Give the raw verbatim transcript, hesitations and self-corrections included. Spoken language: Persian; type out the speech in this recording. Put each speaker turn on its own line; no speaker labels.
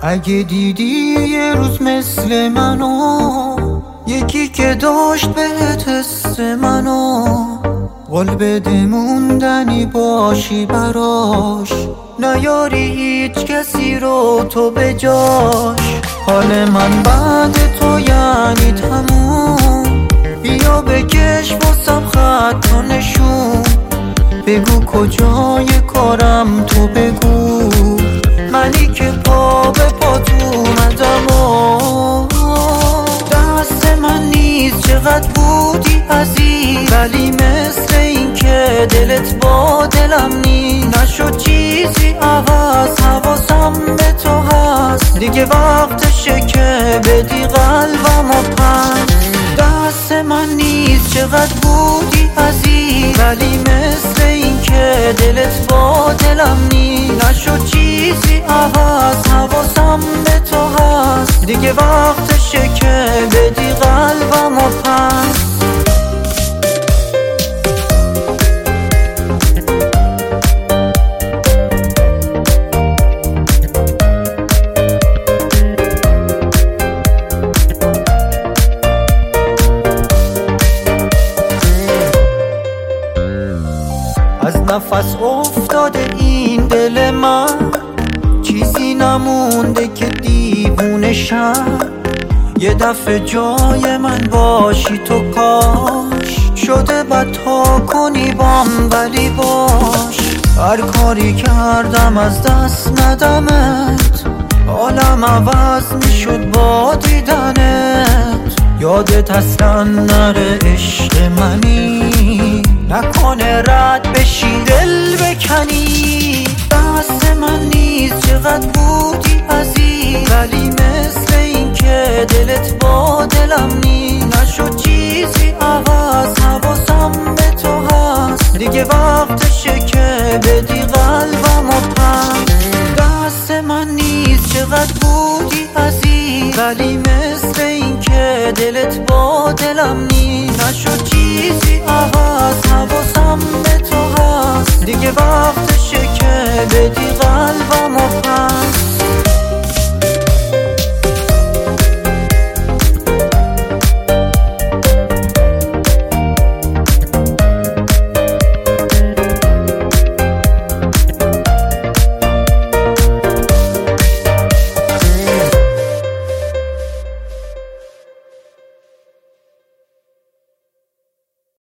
اگه دیدی یه روز مثل منو، یکی که داشت بهت حس منو، قول بده موندنی باشی براش، نیاری هیچ کسی رو تو به جاش. حال من بعد تو یعنی تموم، بیا بکش واسم خط و نشون، بگو کجای کارم تو بگو، منی که پا به پات اومدم و دست من نیست. چقدر بودی عزیز، ولی مثل این که دلت با دلم نیست. نشد چیزی عوض، حواسم به تو هست، دیگه وقتشه که بدی قلبم و پس. دست من نیست. چقدر بودی عزیز، ولی مثل این که دلت با دلم نیست. نشد چیزی عوض، حواسم به تو هست، دیگه وقتشه که بدی قلبم و پس. از نفس افتاده این دل من، چیزی نمونده که دیوونه شم. یه دفعه جای من باشی تو کاش، شده بد تا کنی بام ولی باش. هر کاری کردم از دست ندمت، حالم عوض میشد با دیدنت. یادت اصلا نره عشق منی، نکنه رد بشی دل بکنی. دست من نیست. چقدر بودی عزیز، ولی مثل این که دلت با دلم نیست. نشد چیزی عوض، حواسم به تو هست، دیگه وقتشه که بدی قلبم و پس. دست من نیست. چقدر بودی عزیز، ولی مثل این که دلت با دلم نیست. نشد چیزی عوض، حواسم به تو هست، دیگه وقتشه که بدی قلبم و پس.